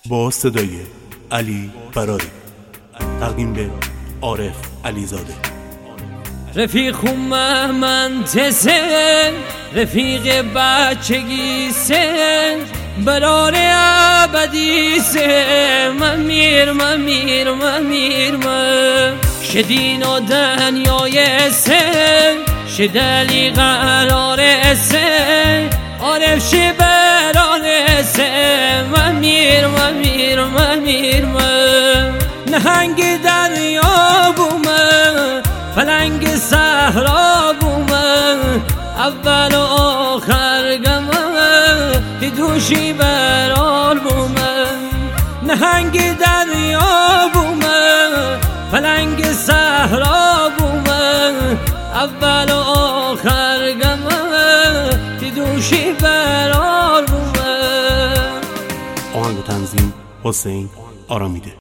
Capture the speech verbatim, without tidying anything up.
با صدای علی براری، تقدیم به عارف علیزاده. رفیق من تسه، رفیق بچگی سه، برار ابدی سه. من میر من میر من میر من شدین و دنیای سه، شدلی قرار سه، عارف شی برار سه. من میر من میر من میر من نهنگ دریا بومه، پلنگ صحرا بومه، اول و آخر گمه، دی دوشی برال بومه. نهنگ دریا بومه، پلنگ صحرا بومه، اول و آخر گمه، دی دوشی برال بومه. آهنگ و تنظیم حسین آرامیده.